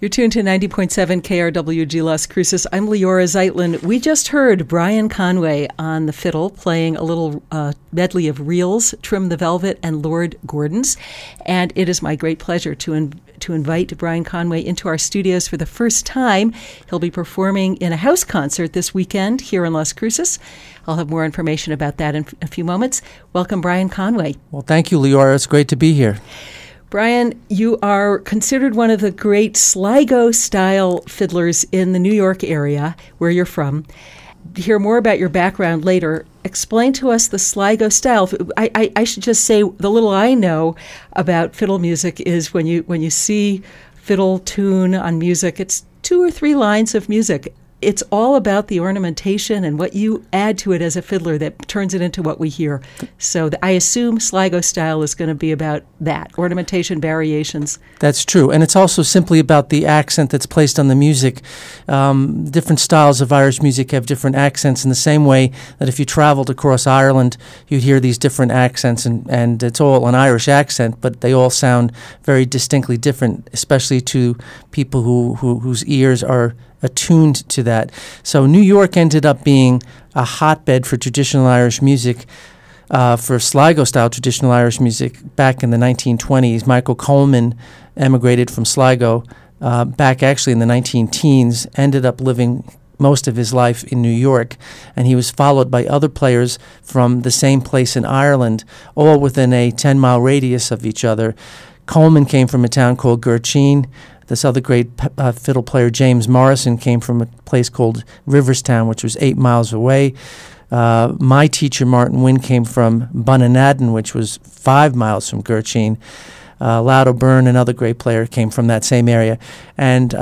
You're tuned to 90.7 KRWG Las Cruces. I'm Leora Zeitlin. We just heard Brian Conway on the fiddle playing a little medley of reels, Trim the Velvet and Lord Gordon's. And it is my great pleasure to invite Brian Conway into our studios for the first time. He'll be performing in a house concert this weekend here in Las Cruces. I'll have more information about that in a few moments. Welcome, Brian Conway. Well, thank you, Leora. It's great to be here. Brian, you are considered one of the great Sligo-style fiddlers in the New York area, where you're from. To hear more about your background later, explain to us the Sligo style. I should just say the little I know about fiddle music is when you see fiddle tune on music, it's 2 or 3 lines of music. It's all about the ornamentation and what you add to it as a fiddler that turns it into what we hear. So I assume Sligo style is going to be about that, ornamentation, variations. That's true. And it's also simply about the accent that's placed on the music. Different styles of Irish music have different accents in the same way that if you traveled across Ireland, you'd hear these different accents, and it's all an Irish accent, but they all sound very distinctly different, especially to people whose ears are attuned to that. So New York ended up being a hotbed for traditional Irish music, for Sligo-style traditional Irish music back in the 1920s. Michael Coleman emigrated from Sligo back actually in the 19-teens, ended up living most of his life in New York, and he was followed by other players from the same place in Ireland, all within a 10-mile radius of each other. Coleman came from a town called Gurteen. This other great fiddle player, James Morrison, came from a place called Riverstown, which was 8 miles away. My teacher, Martin Wynne, came from Bunanadden, which was 5 miles from Gurteen. Loud O'Byrne, another great player, came from that same area. And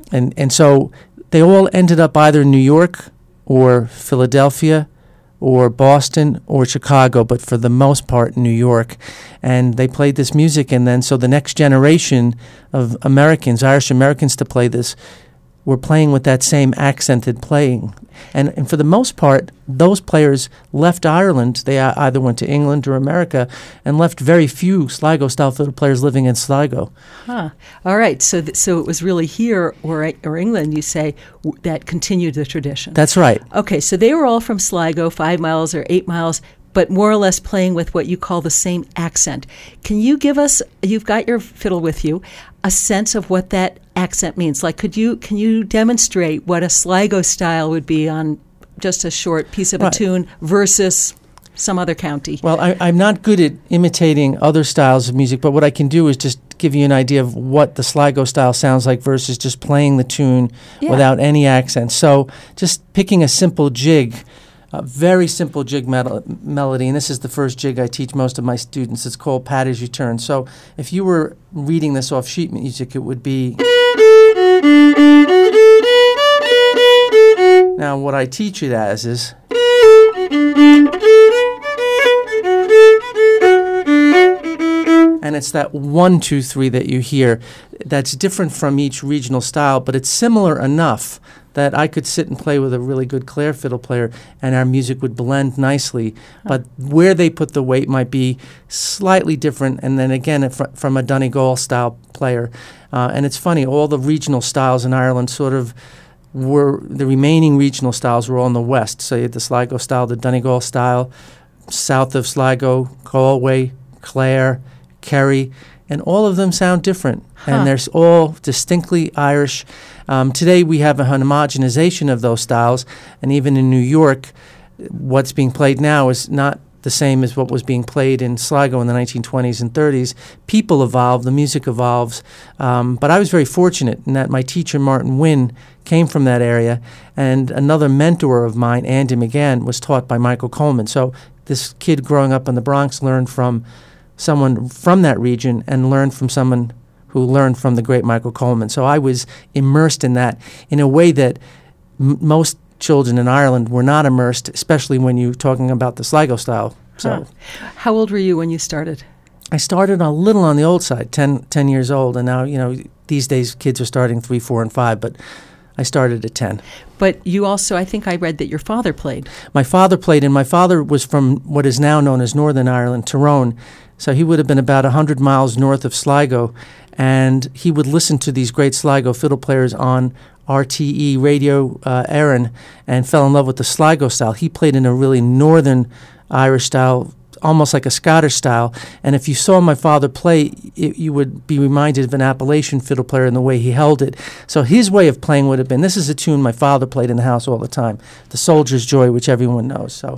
so they all ended up either in New York or Philadelphia or Boston or Chicago, but for the most part New York. And they played this music, and then so the next generation of Americans, Irish Americans to play this, were playing with that same accented playing. And for the most part, those players left Ireland. They either went to England or America and left very few Sligo-style fiddle players living in Sligo. Huh. All right. So it was really here or England, you say, that continued the tradition. That's right. Okay. So they were all from Sligo, 5 miles or 8 miles, but more or less playing with what you call the same accent. Can you give us, you've got your fiddle with you, a sense of what that accent means? Like, can you demonstrate what a Sligo style would be on just a short piece of a tune versus some other county? Well, I'm not good at imitating other styles of music, but what I can do is just give you an idea of what the Sligo style sounds like versus just playing the tune without any accent. So just picking a simple jig, a very simple jig melody, and this is the first jig I teach most of my students. It's called Pat As You Turn. So if you were reading this off sheet music, it would be... Now what I teach it as is... And it's that 1, 2, 3 that you hear. That's different from each regional style, but it's similar enough that I could sit and play with a really good clair fiddle player and our music would blend nicely. But where they put the weight might be slightly different, and then again from a Donegal style player. And it's funny, all the regional styles in Ireland sort of the remaining regional styles were all in the west. So you had the Sligo style, the Donegal style, south of Sligo, Galway, Clare, Kerry, and all of them sound different, and they're all distinctly Irish. Today we have a homogenization of those styles, and even in New York, what's being played now is not the same as what was being played in Sligo in the 1920s and 30s. People evolve, the music evolves, but I was very fortunate in that my teacher, Martin Wynne, came from that area, and another mentor of mine, Andy McGann, was taught by Michael Coleman. So this kid growing up in the Bronx learned from someone from that region and learned from someone who learned from the great Michael Coleman. So I was immersed in that in a way that most children in Ireland were not immersed, especially when you're talking about the Sligo style. So, How old were you when you started? I started a little on the old side, 10 years old, and now, these days kids are starting 3, 4, and 5, but I started at 10. But you also, I think I read that your father played. My father played, and my father was from what is now known as Northern Ireland, Tyrone. So he would have been about 100 miles north of Sligo, and he would listen to these great Sligo fiddle players on RTE Radio Éireann and fell in love with the Sligo style. He played in a really Northern Irish style, almost like a Scottish style. And if you saw my father play, you would be reminded of an Appalachian fiddle player in the way he held it. So his way of playing would have been, this is a tune my father played in the house all the time, The Soldier's Joy, which everyone knows. So.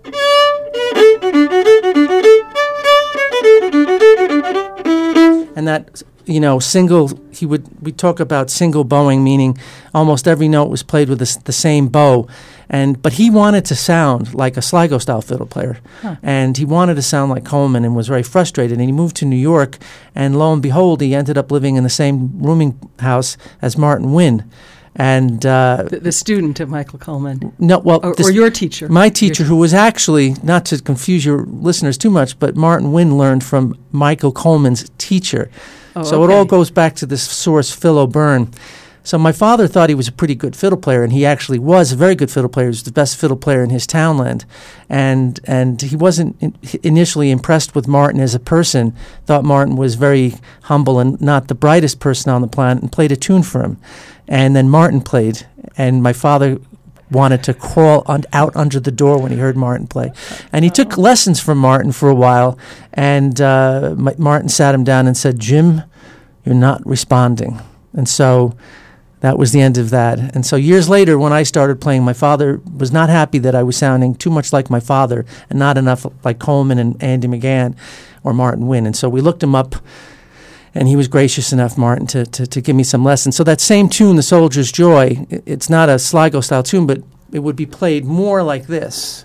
And that, single, we talk about single bowing, meaning almost every note was played with the same bow. But he wanted to sound like a Sligo-style fiddle player. Huh. And he wanted to sound like Coleman and was very frustrated. And he moved to New York, and lo and behold, he ended up living in the same rooming house as Martin Wynne. And the student of Michael Coleman. No, well, or your teacher. My teacher, who was actually, not to confuse your listeners too much, but Martin Wynne learned from Michael Coleman's teacher. Oh, so okay. It all goes back to this source, Phil O'Byrne. So my father thought he was a pretty good fiddle player, and he actually was a very good fiddle player. He was the best fiddle player in his townland. And he wasn't initially impressed with Martin as a person, thought Martin was very humble and not the brightest person on the planet, and played a tune for him. And then Martin played, and my father wanted to crawl out under the door when he heard Martin play. And he took lessons from Martin for a while, and Martin sat him down and said, "Jim, you're not responding." And so that was the end of that. And so years later, when I started playing, my father was not happy that I was sounding too much like my father and not enough like Coleman and Andy McGann or Martin Wynne. And so we looked him up, and he was gracious enough, Martin, to give me some lessons. So that same tune, The Soldier's Joy, it's not a Sligo-style tune, but it would be played more like this.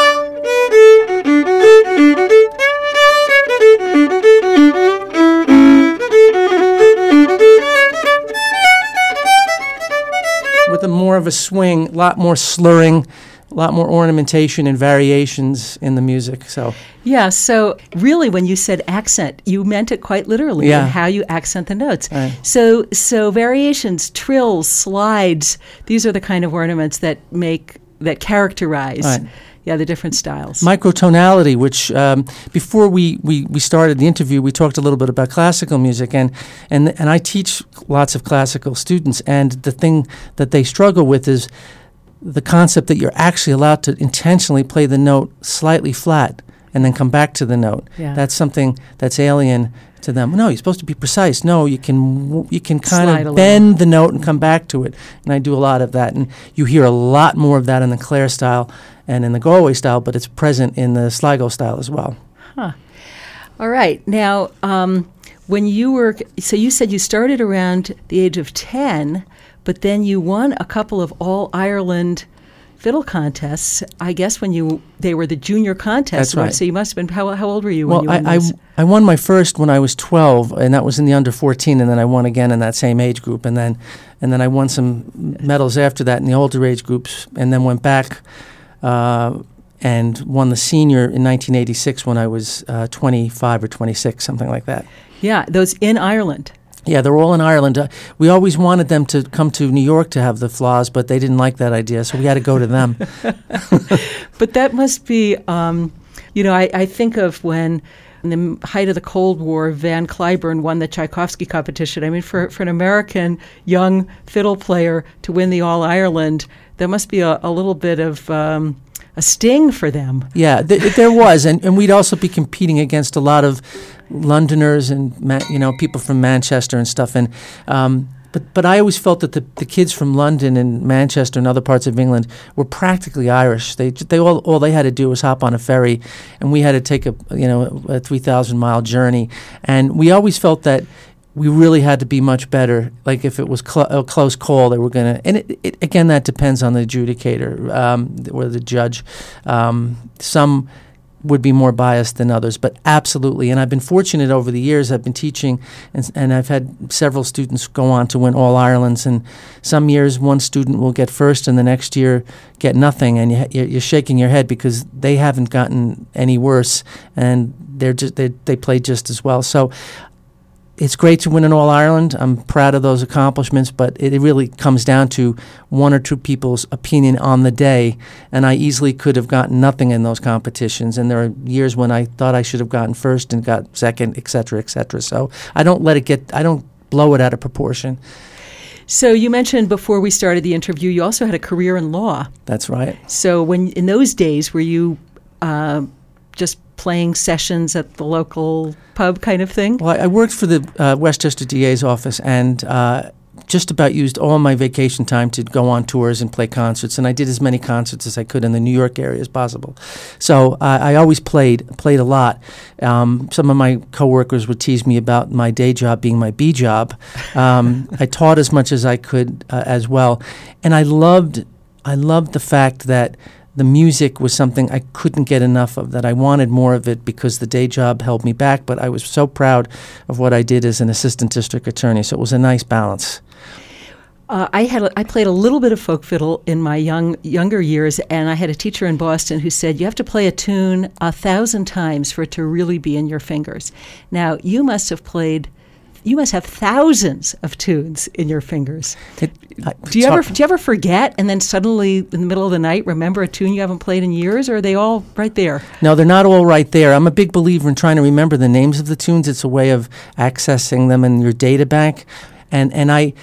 With a more of a swing, a lot more slurring, a lot more ornamentation and variations in the music. So yeah, so really when you said accent, you meant it quite literally, yeah. How you accent the notes. Right. So variations, trills, slides, these are the kind of ornaments that characterize right. Yeah, the different styles. Microtonality, which before we started the interview, we talked a little bit about classical music, and I teach lots of classical students, and the thing that they struggle with is the concept that you're actually allowed to intentionally play the note slightly flat and then come back to the note. Yeah. That's something that's alien to them. No, you're supposed to be precise. No, you can kind slide of bend the note and come back to it. And I do a lot of that. And you hear a lot more of that in the Clare style and in the Galway style, but it's present in the Sligo style as well. Huh. All right. Now, when you said you started around the age of 10, but then you won a couple of All-Ireland fiddle contests, I guess they were the junior contests. That's right. So you must have been, how old were you when you won those? I won my first when I was 12, and that was in the under 14, and then I won again in that same age group, and then I won some medals after that in the older age groups, and then went back and won the senior in 1986 when I was 25 or 26, something like that. Yeah, those in Ireland. Yeah, they're all in Ireland. We always wanted them to come to New York to have the Flaws, but they didn't like that idea, so we had to go to them. But that must be, I think of when, in the height of the Cold War, Van Cliburn won the Tchaikovsky competition. I mean, for an American young fiddle player to win the All-Ireland, there must be a little bit of a sting for them. Yeah, there was, and we'd also be competing against a lot of Londoners and people from Manchester and stuff. And but I always felt that the kids from London and Manchester and other parts of England were practically Irish. They all they had to do was hop on a ferry, and we had to take a 3,000-mile journey. And we always felt that we really had to be much better. Like if it was a close call, they were going to. And it again, that depends on the adjudicator or the judge. Some would be more biased than others, but absolutely. And I've been fortunate over the years. I've been teaching, and I've had several students go on to win All-Irelands. And some years, one student will get first, and the next year get nothing. And you're shaking your head because they haven't gotten any worse, and they play just as well. So it's great to win an All-Ireland. I'm proud of those accomplishments, but it really comes down to one or two people's opinion on the day, and I easily could have gotten nothing in those competitions, and there are years when I thought I should have gotten first and got second, et cetera, et cetera. So I don't blow it out of proportion. So you mentioned before we started the interview, you also had a career in law. That's right. So in those days, were you just playing sessions at the local pub kind of thing? Well, I worked for the Westchester DA's office and just about used all my vacation time to go on tours and play concerts, and I did as many concerts as I could in the New York area as possible. So I always played a lot. Some of my coworkers would tease me about my day job being my B job. I taught as much as I could as well, and I loved the fact that the music was something I couldn't get enough of, that I wanted more of it because the day job held me back, but I was so proud of what I did as an assistant district attorney, so it was a nice balance. I played a little bit of folk fiddle in my younger years, and I had a teacher in Boston who said, you have to play a tune 1,000 times for it to really be in your fingers. Now, you must have thousands of tunes in your fingers. Do you ever forget and then suddenly in the middle of the night remember a tune you haven't played in years, or are they all right there? No, they're not all right there. I'm a big believer in trying to remember the names of the tunes. It's a way of accessing them in your data bank. And I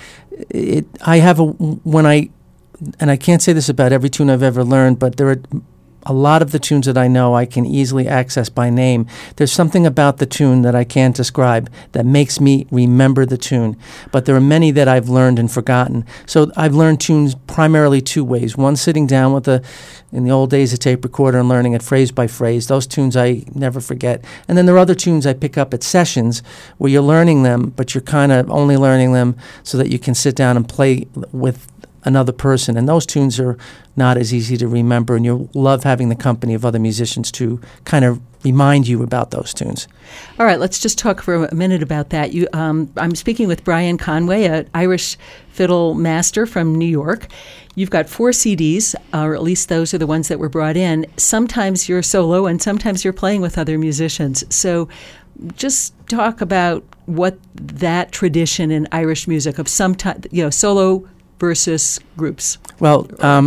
can't say this about every tune I've ever learned, but there are a lot of the tunes that I know I can easily access by name. There's something about the tune that I can't describe that makes me remember the tune. But there are many that I've learned and forgotten. So I've learned tunes primarily two ways. One, sitting down in the old days, a tape recorder and learning it phrase by phrase. Those tunes I never forget. And then there are other tunes I pick up at sessions where you're learning them, but you're kind of only learning them so that you can sit down and play with another person, and those tunes are not as easy to remember, and you'll love having the company of other musicians to kind of remind you about those tunes. All right, let's just talk for a minute about that. I'm speaking with Brian Conway, an Irish fiddle master from New York. You've got 4 CDs, or at least those are the ones that were brought in. Sometimes you're solo, and sometimes you're playing with other musicians. So just talk about what that tradition in Irish music of solo versus groups. Well,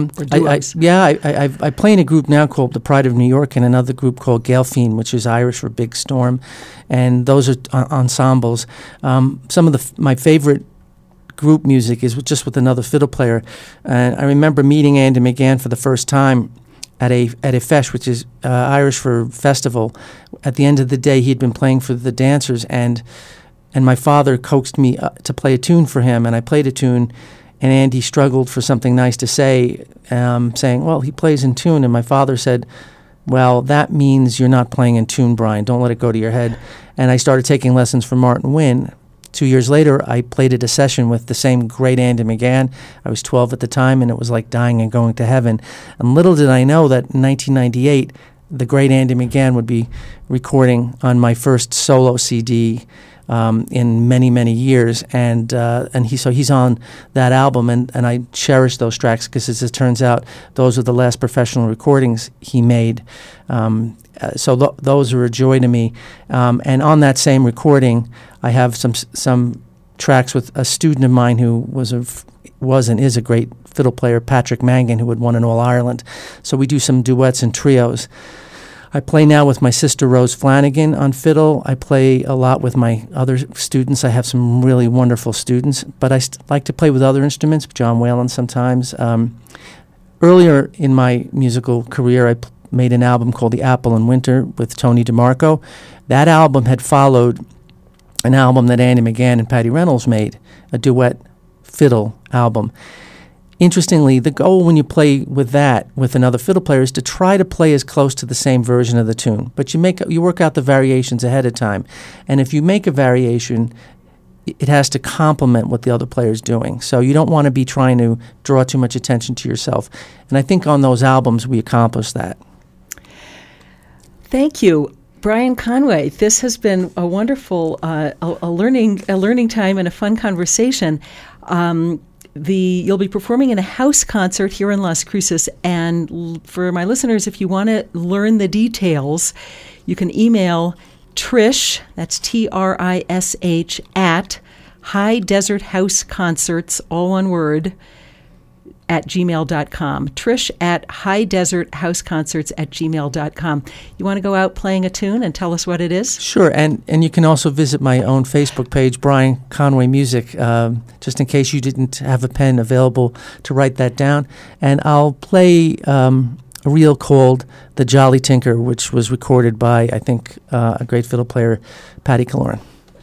I play in a group now called the Pride of New York and another group called Gaelfine, which is Irish for Big Storm, and those are ensembles. Some of my favorite group music is just with another fiddle player, and I remember meeting Andy McGann for the first time at a fesh, which is Irish for festival. At the end of the day, he'd been playing for the dancers, and my father coaxed me to play a tune for him, and I played a tune. And Andy struggled for something nice to say, saying, well, he plays in tune. And my father said, well, that means you're not playing in tune, Brian. Don't let it go to your head. And I started taking lessons from Martin Wynn. 2 years later, I played at a session with the same great Andy McGann. I was 12 at the time, and it was like dying and going to heaven. And little did I know that in 1998, the great Andy McGann would be recording on my first solo CD in many, many years, and he's on that album, and I cherish those tracks because, as it turns out, those are the last professional recordings he made. So those are a joy to me. And on that same recording, I have some tracks with a student of mine who was and is a great fiddle player, Patrick Mangan, who had won an All-Ireland. So we do some duets and trios. I play now with my sister Rose Flanagan on fiddle. I play a lot with my other students. I have some really wonderful students, but I like to play with other instruments, John Whalen sometimes. Earlier in my musical career, I made an album called The Apple in Winter with Tony DeMarco. That album had followed an album that Andy McGann and Patty Reynolds made, a duet fiddle album. Interestingly, the goal when you play with another fiddle player is to try to play as close to the same version of the tune. But you work out the variations ahead of time. And if you make a variation, it has to complement what the other player is doing. So you don't want to be trying to draw too much attention to yourself. And I think on those albums we accomplished that. Thank you. Brian Conway, this has been a wonderful a learning time and a fun conversation. You'll be performing in a house concert here in Las Cruces, and for my listeners, if you want to learn the details, you can email Trish, that's TRISH, at High Desert House Concerts, all one word, at gmail.com. Trish at High Desert House Concerts at gmail.com. You want to go out playing a tune and tell us what it is? Sure, and you can also visit my own Facebook page, Brian Conway Music, just in case you didn't have a pen available to write that down. And I'll play a reel called The Jolly Tinker, which was recorded by, I think, a great fiddle player, Paddy Kaloran.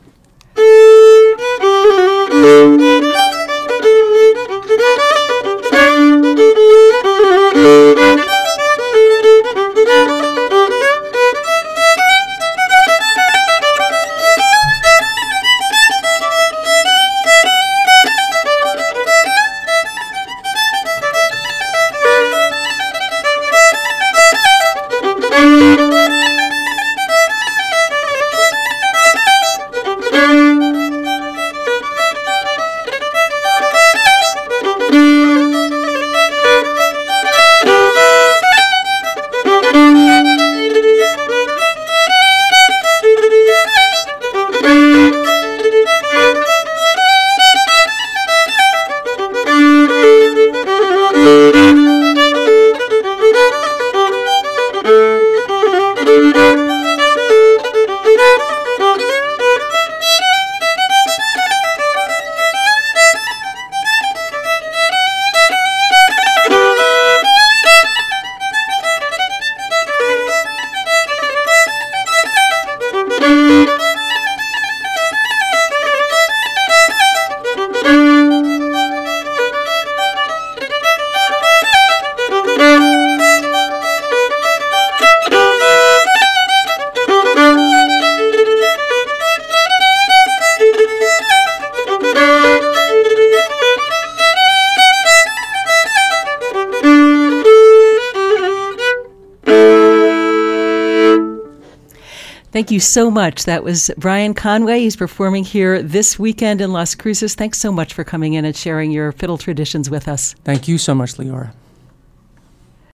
Thank you so much. That was Brian Conway. He's performing here this weekend in Las Cruces. Thanks so much for coming in and sharing your fiddle traditions with us. Thank you so much, Leora.